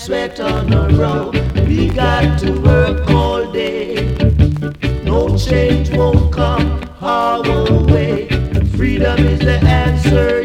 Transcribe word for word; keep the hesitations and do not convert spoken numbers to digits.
sweat on our brow. We got to work all day. No change won't come our way. Freedom is the answer.